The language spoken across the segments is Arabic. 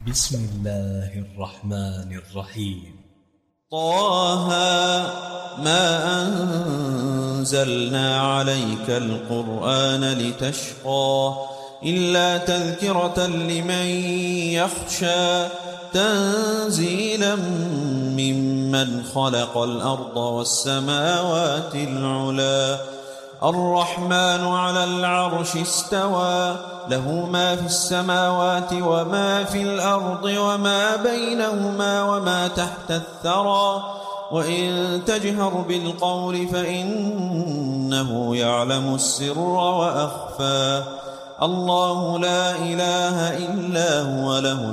بسم الله الرحمن الرحيم. طه ما أنزلنا عليك القرآن لتشقى إلا تذكرة لمن يخشى تنزيلا ممن خلق الأرض والسماوات العلى الرحمن على العرش استوى له ما في السماوات وما في الأرض وما بينهما وما تحت الثرى وإن تجهر بالقول فإنه يعلم السر وأخفى الله لا إله إلا هو له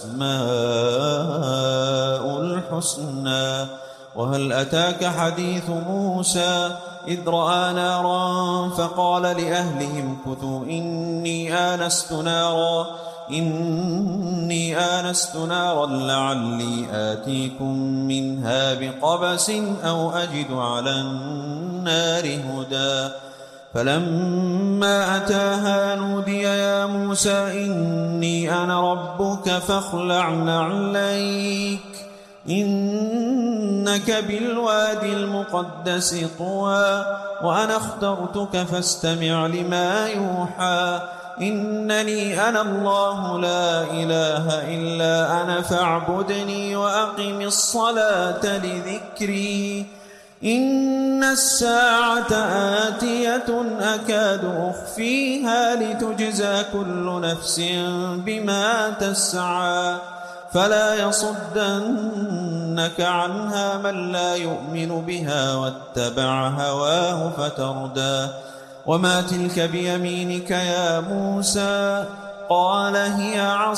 الأسماء الحسنى وهل أتاك حديث موسى إذ رأى نارا فقال لأهلهم كثوا إني آنست نارا لعلي آتيكم منها بقبس أو أجد على النار هدى فلما أتاها نودي يا موسى إني أنا ربك فاخلع نعليك إنك بالوادي المقدس طوى وأنا اخترتك فاستمع لما يوحى إنني أنا الله لا إله إلا أنا فاعبدني وأقم الصلاة لذكري إن الساعة آتية أكاد أخفيها لتجزى كل نفس بما تسعى فلا يصدنك عنها من لا يؤمن بها واتبع هواه فتردى وما تلك بيمينك يا موسى قال هي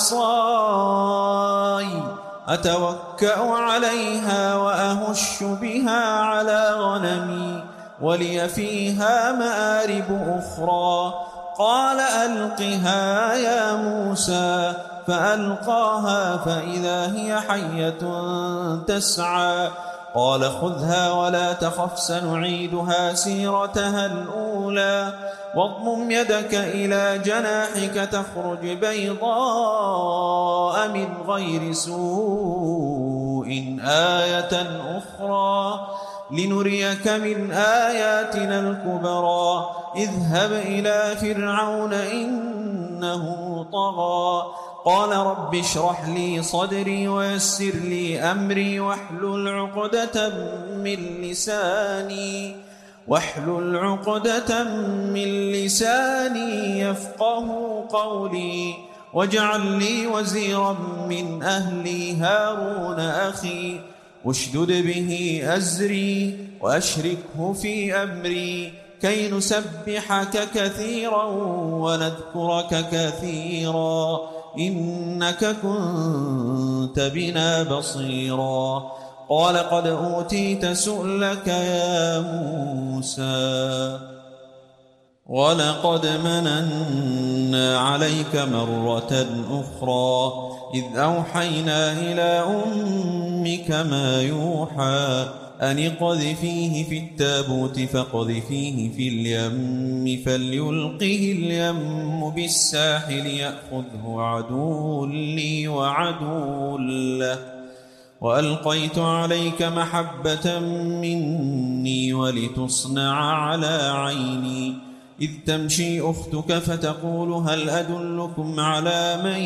عصاي أتوكأ عليها وأهش بها على غنمي ولي فيها مآرب أخرى قال ألقها يا موسى فألقاها فإذا هي حية تسعى قال خذها ولا تخف سنعيدها سيرتها الأولى واضمم يدك إلى جناحك تخرج بيضاء من غير سوء آية أخرى لنريك من آياتنا الكبرى اذهب إلى فرعون إنه طغى قال رب اشرح لي صدري ويسر لي أمري واحلل عقدة من لساني يفقه قولي واجعل لي وزيرا من أهلي هارون أخي اشدد به أزري وأشركه في أمري كي نسبحك كثيرا ونذكرك كثيرا إنك كنت بنا بصيرا قال قد أوتيت سؤلك يا موسى ولقد مننا عليك مرة أخرى إذ أوحينا إلى أمك ما يوحى أن اقذفيه في التابوت فاقذفيه في اليم فليلقه اليم بالساحل يأخذه عدو لي وعدو له وألقيت عليك محبة مني ولتصنع على عيني إذ تمشي أختك فتقول هل أدلكم على من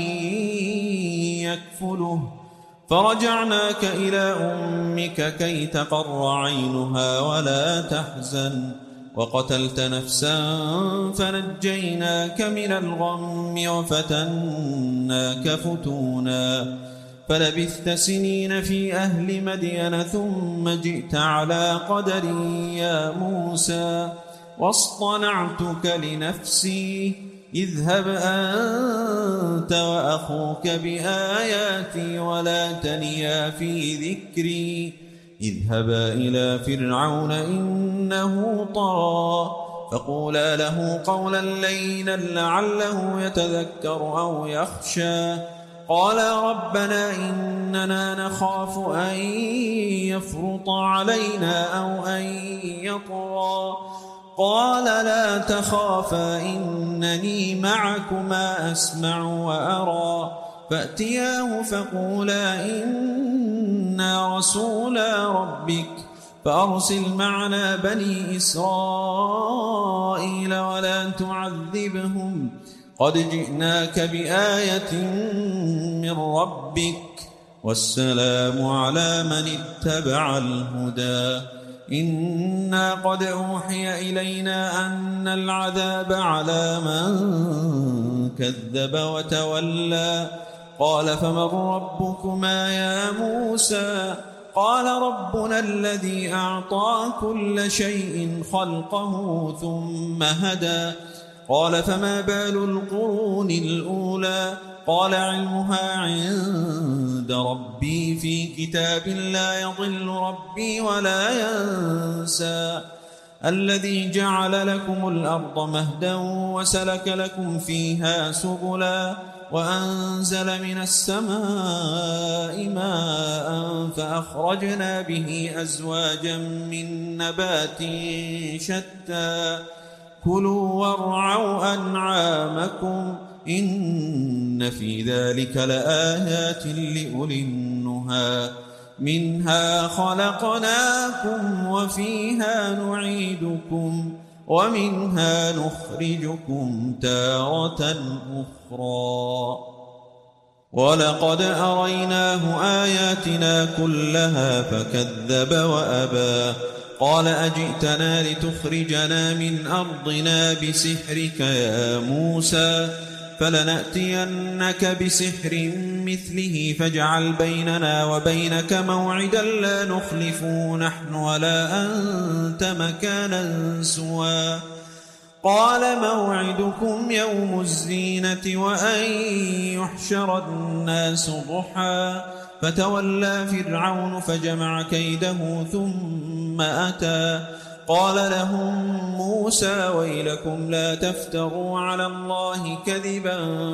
يكفله فرجعناك إلى أمك كي تقر عينها ولا تحزن وقتلت نفسا فنجيناك من الغم وفتناك فتونا فلبثت سنين في أهل مدين ثم جئت على قدر يا موسى واصطنعتك لنفسي اذهب أنت وأخوك بآياتي ولا تنيا في ذكري اذهبا إلى فرعون إنه طغى فقولا له قولا لينا لعله يتذكر أو يخشى قال ربنا إننا نخاف أن يفرط علينا أو أن يطغى قال لا تخافا إنني معكما أسمع وأرى فأتياه فقولا إنا رسولا ربك فأرسل معنا بني إسرائيل ولا تعذبهم قد جئناك بآية من ربك والسلام على من اتبع الهدى إنا قد أوحي إلينا أن العذاب على من كذب وتولى قال فمن ربكما يا موسى قال ربنا الذي أعطى كل شيء خلقه ثم هدى قال فما بال القرون الأولى قال علمها عند ربي في كتاب لا يضل ربي ولا ينسى الذي جعل لكم الأرض مهدا وسلك لكم فيها سبلا وأنزل من السماء ماء فأخرجنا به أزواجا من نبات شتى كلوا وارعوا أنعامكم إن في ذلك لآيات لأولي النهى منها خلقناكم وفيها نعيدكم ومنها نخرجكم تارة أخرى ولقد أريناه آياتنا كلها فكذب وأبى قال أجئتنا لتخرجنا من أرضنا بسحرك يا موسى فلنأتينك بسحر مثله فاجعل بيننا وبينك موعدا لا نخلفه نحن ولا أنت مكانا سوى قال موعدكم يوم الزينة وأن يحشر الناس ضحى فتولى فرعون فجمع كيده ثم أتى قال لهم موسى ويلكم لا تفتروا على الله كذبا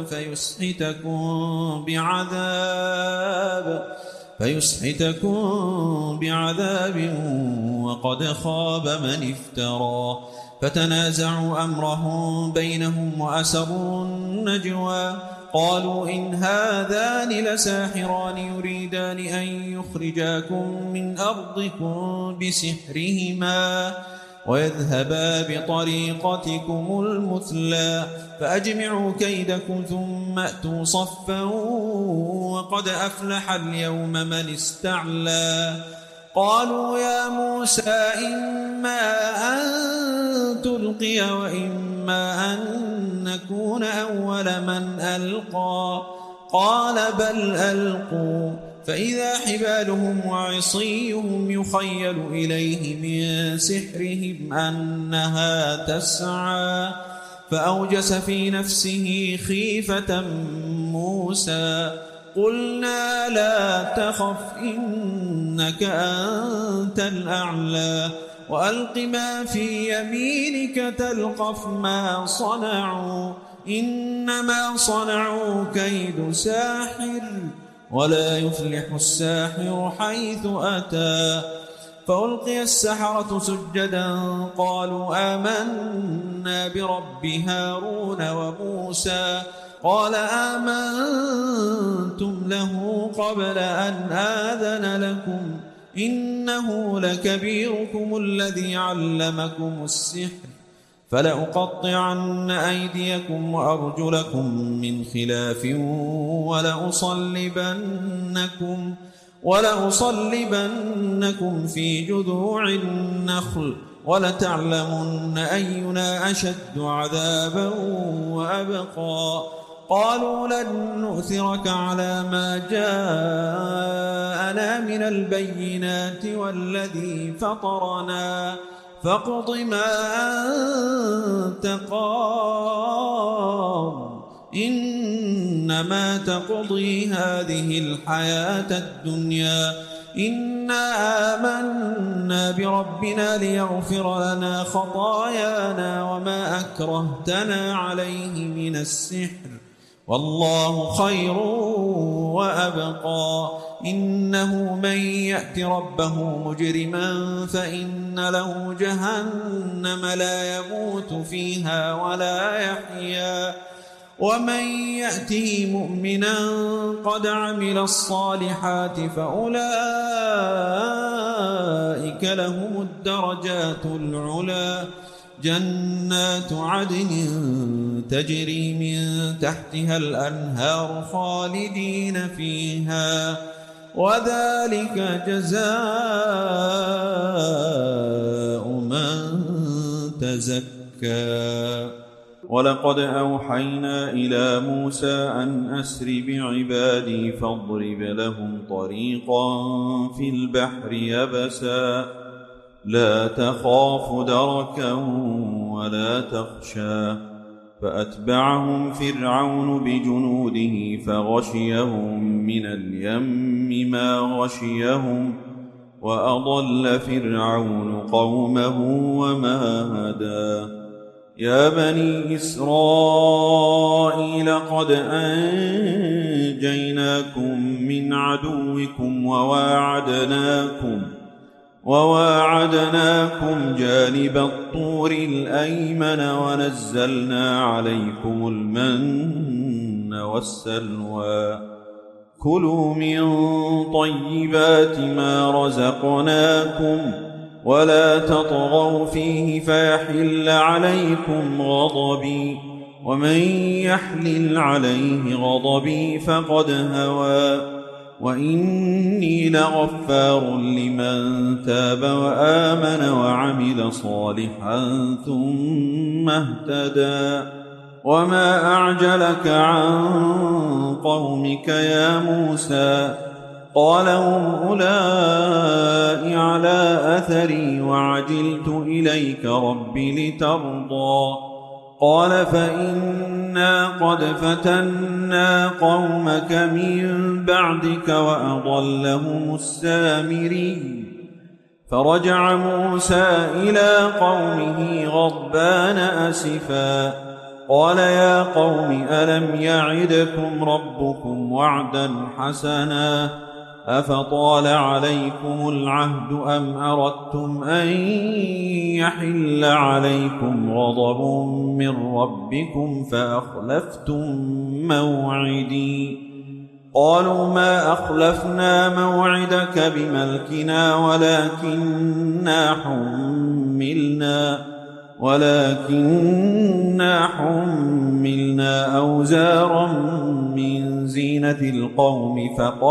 فيسحتكم بعذاب وقد خاب من افترى فتنازعوا أمرهم بينهم وأسروا النجوى قالوا إن هذان لساحران يريدان أن يخرجاكم من أرضكم بسحرهما ويذهبا بطريقتكم المثلى فأجمعوا كيدكم ثم أتوا صفا وقد أفلح اليوم من استعلى قالوا يا موسى إما أن تلقي وإما أن نكون أول من ألقى قال بل ألقوا فإذا حبالهم وعصيهم يخيل إليه من سحرهم أنها تسعى فأوجس في نفسه خيفة موسى قلنا لا تخف إنك أنت الأعلى وألق ما في يمينك تلقف ما صنعوا إنما صنعوا كيد ساحر ولا يفلح الساحر حيث أتى فألقي السحرة سجدا قالوا آمنا برب هارون وموسى قال آمنتم له قبل أن آذن لكم إنه لكبيركم الذي علمكم السحر فلأقطعن أيديكم وأرجلكم من خلاف ولأصلبنكم في جذوع النخل ولتعلمن أينا أشد عذابا وأبقى قالوا لن نؤثرك على ما جاءنا من البينات والذي فطرنا فاقض ما أنت قاض إنما تقضي هذه الحياة الدنيا إنا آمنا بربنا ليغفر لنا خطايانا وما أكرهتنا عليه من السحر والله خير وأبقى إنه من يأت ربه مجرما فإن له جهنم لا يموت فيها ولا يحيا ومن يأته مؤمنا قد عمل الصالحات فأولئك لهم الدرجات العلى جنات عدن تجري من تحتها الأنهار خالدين فيها وذلك جزاء من تزكى. ولقد أوحينا إلى موسى أن أسر بعبادي فاضرب لهم طريقا في البحر يبسا لا تخاف دركا ولا تخشى. فأتبعهم فرعون بجنوده فغشيهم من اليم ما غشيهم وأضل فرعون قومه وما هدى. يا بني إسرائيل قد أنجيناكم من عدوكم وواعدناكم جانب الطور الأيمن ونزلنا عليكم المن والسلوى. كلوا من طيبات ما رزقناكم ولا تطغوا فيه فيحل عليكم غضبي ومن يحلل عليه غضبي فقد هوى. وإني لغفار لمن تاب وآمن وعمل صالحا ثم اهتدى. وما أعجلك عن قومك يا موسى؟ قال هم أولئك على أثري وعجلت إليك رب لترضى. قال فإنا قد فتنا قومك من بعدك وأضلهم السامري. فرجع موسى إلى قومه غضبان أسفا قال يا قوم ألم يعدكم ربكم وعدا حسنا أفطال عليكم العهد أم أردتم أن يحل عليكم غضب من ربكم فأخلفتم موعدي. قالوا ما أخلفنا موعدك بملكنا ولكننا حملنا أوزارا من زينة القوم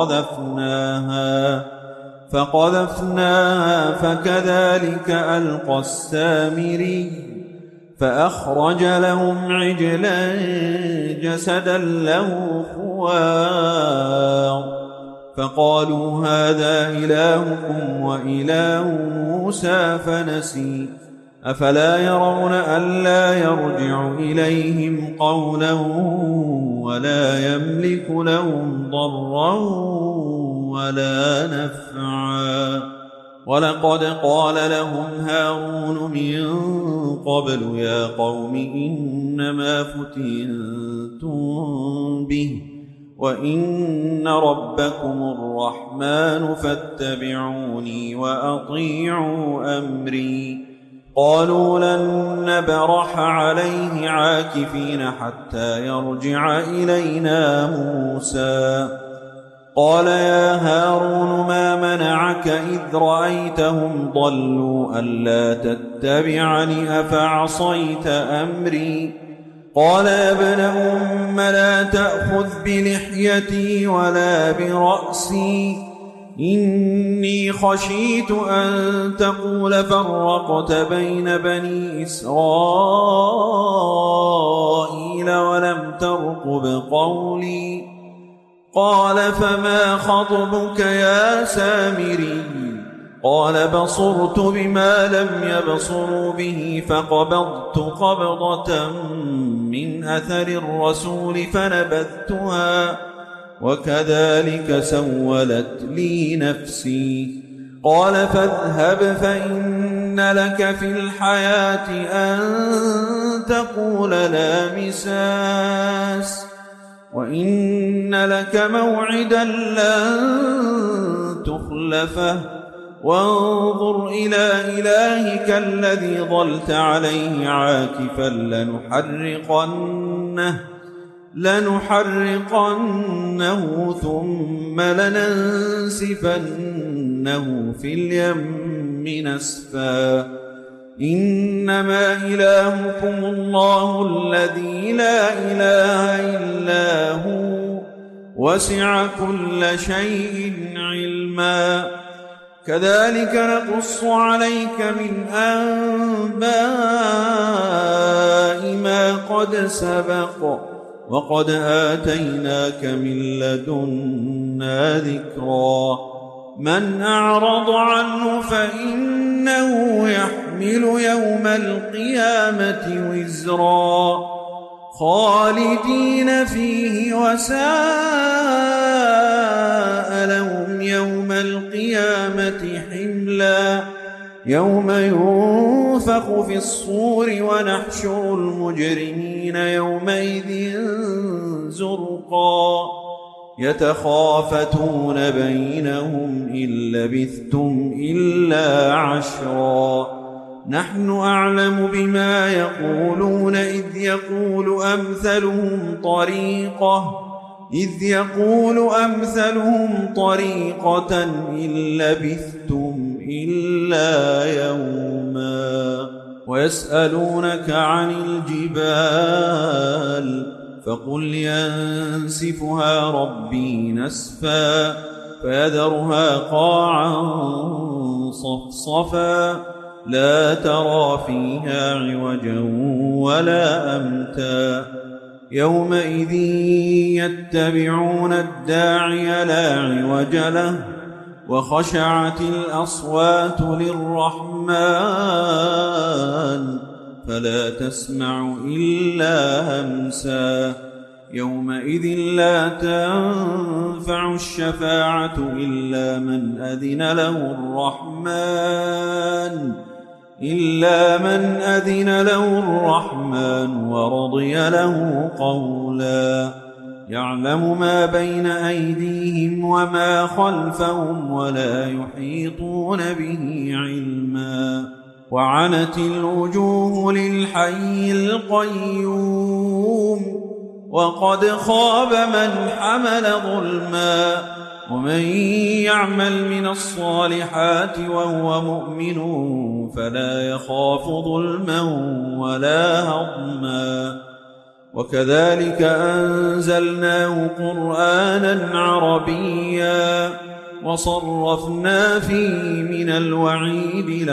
فقذفناها فكذلك ألقى السامري. فأخرج لهم عجلا جسدا له خوار فقالوا هذا إلهكم وإله موسى فنسي. أفلا يرون ألا يرجع إليهم قولا ولا يملك لهم ضرا ولا نفعا. ولقد قال لهم هارون من قبل يا قوم إنما فتنتم به وإن ربكم الرحمن فاتبعوني وأطيعوا أمري. قالوا لن نبرح عليه عاكفين حتى يرجع إلينا موسى. قال يا هارون ما منعك إذ رأيتهم ضلوا ألا تتبعني أفعصيت أمري. قال يا ابن أم لا تأخذ بلحيتي ولا برأسي إني خشيت أن تقول فرقت بين بني إسرائيل ولم ترقب قولي. قال فما خطبك يا سامري؟ قال بصرت بما لم يبصروا به فقبضت قبضة من أثر الرسول فنبذتها وكذلك سولت لي نفسي. قال فاذهب فإن لك في الحياة أن تقول لا مساس وإن لك موعدا لن تخلفه وانظر إلى إلهك الذي ظلت عليه عاكفا لنحرقنه ثم لننسفنه في اليم نسفا إنما إلهكم الله الذي لا إله إلا هو وسع كل شيء علما كذلك نقص عليك من أنباء ما قد سبق وقد آتيناك من لدنا ذكرا من أعرض عنه فإنه يحمل يوم القيامة وزرا خالدين فيه وساء لهم يوم القيامة حملا يوم ينفخ في الصور ونحشر المجرمين يومئذ زرقا يتخافتون بينهم إن لبثتم إلا عشرا نحن أعلم بما يقولون إذ يقول أمثلهم طريقة إن لبثتم إلا يوما ويسألونك عن الجبال فقل ينسفها ربي نسفا فيذرها قاعا صفصفا لا ترى فيها عوجا ولا أمتا يومئذ يتبعون الداعي لا عوج له وخشعت الأصوات للرحمن فلا تسمع إلا همسا يومئذ لا تنفع الشفاعة إلا من أذن له الرحمن ورضي له قولا يعلم ما بين أيديهم وما خلفهم ولا يحيطون به علما وعنت الوجوه للحي القيوم وقد خاب من حمل ظلما ومن يعمل من الصالحات وهو مؤمن فلا يخاف ظلما ولا هضما وكذلك أنزلناه قرآنا عربيا وصرفنا فيه من الوعيد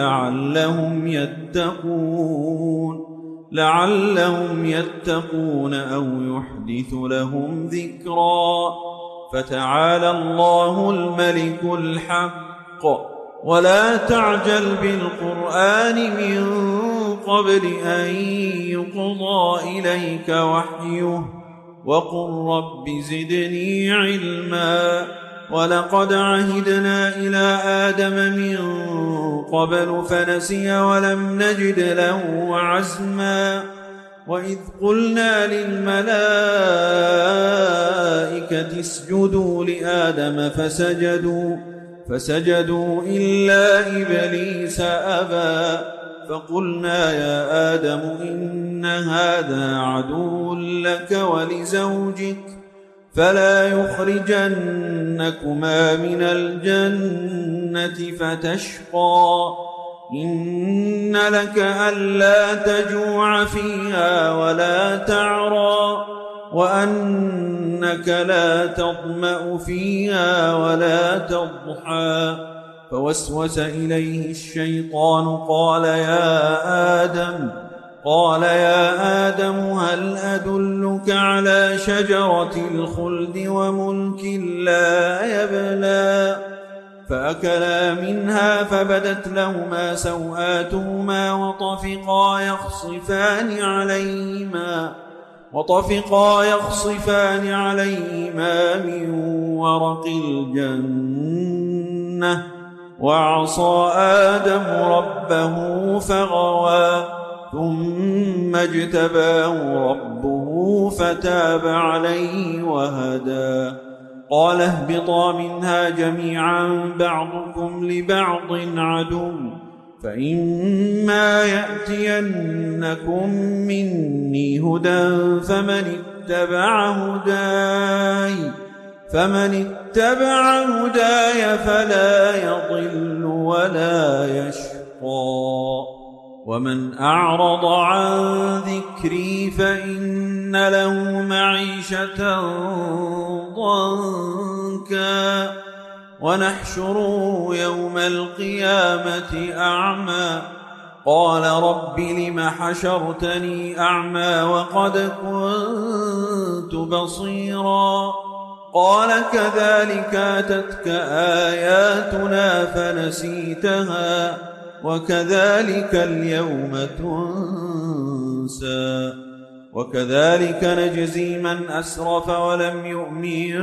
لعلهم يتقون أو يحدث لهم ذكرا فتعالى الله الملك الحق ولا تعجل بالقرآن من قبل أن يقضى إليك وحيه وقل رب زدني علما ولقد عهدنا إلى آدم من قبل فنسي ولم نجد له عزما وإذ قلنا للملائكة اسجدوا لآدم فسجدوا إلا إبليس أبى فقلنا يا آدم إن هذا عدو لك ولزوجك فلا يخرجنكما من الجنة فتشقى إن لك ألا تجوع فيها ولا تعرى وأنك لا تظمأ فيها ولا تضحى فوسوس إليه الشيطان قال يا آدم هل أدلك على شجرة الخلد وملك لا يبلى فأكلا منها فبدت لهما سوآتهما وطفقا يخصفان عليهما من ورق الجنة وعصى آدم ربه فغوى ثم اجتباه ربه فتاب عليه وهدى قال اهبطا منها جميعا بعضكم لبعض عدو فإما يأتينكم مني هدى فمن اتبع هداي فلا يضل ولا يشقى ومن أعرض عن ذكري فإن له معيشة ضنكا ونحشره يوم القيامة أعمى قال رب لم حشرتني أعمى وقد كنت بصيرا قال كذلك أتتك آياتنا فنسيتها وكذلك اليوم تنسى وكذلك نجزي من أسرف ولم يؤمن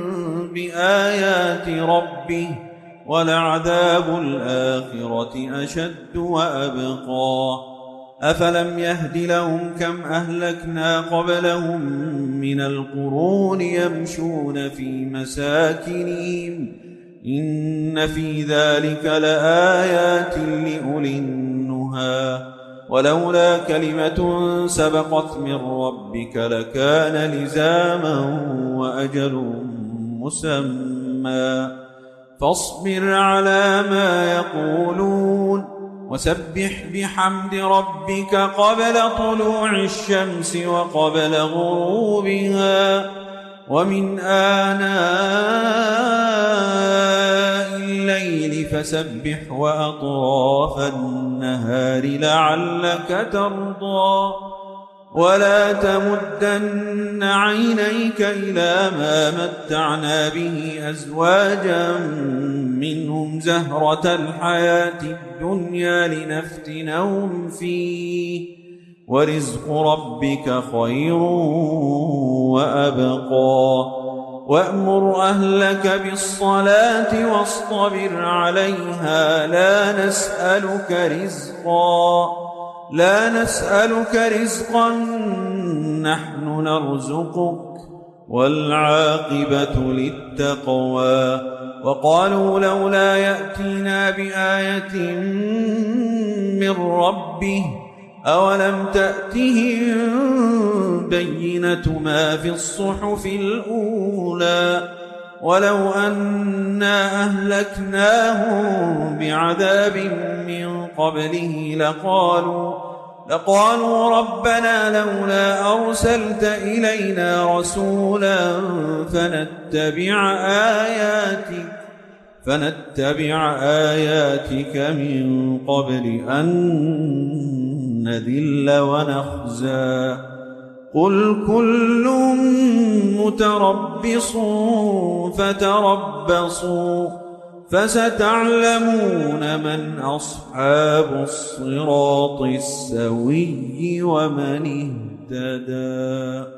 بآيات ربه ولعذاب الآخرة أشد وأبقى أفلم يهد لهم كم أهلكنا قبلهم من القرون يمشون في مساكنهم إن في ذلك لآيات لأولي النهى ولولا كلمة سبقت من ربك لكان لزاما وأجل مسمى فاصبر على ما يقولون وسبح بحمد ربك قبل طلوع الشمس وقبل غروبها ومن آناء الليل فسبح وأطراف النهار لعلك ترضى ولا تمدن عينيك إلى ما متعنا به أزواجا منهم زهرة الحياة الدنيا لنفتنهم فيه ورزق ربك خير وأبقى وأمر أهلك بالصلاة واصطبر عليها لا نسألك رزقا نحن نرزقك والعاقبة للتقوى وقالوا لولا يأتينا بآية من ربه أولم تأتهم بينة ما في الصحف الأولى ولو أنا أهلكناهم بعذاب من قبله لقالوا ربنا لولا أرسلت إلينا رسولا فنتبع آياتك من قبل أن نذل ونخزى قل كل متربص فتربصوا فستعلمون من أصحاب الصراط السوي ومن اهتدى.